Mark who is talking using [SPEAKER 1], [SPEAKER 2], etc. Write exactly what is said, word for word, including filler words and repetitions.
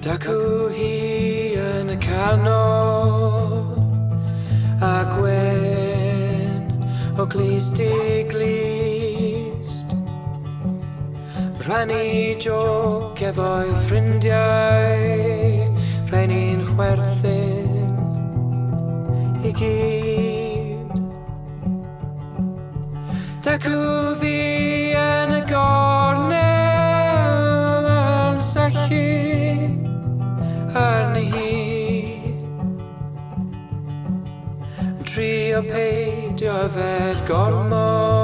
[SPEAKER 1] Dacw hi yn y canol a gwen o glist i glist, rhannu joc efo'i ffrindiau, rhaid ni'n chwerthin i gyd. Dacw fi yn y gornel yn sychu arni hi, trio peidio yfed gormod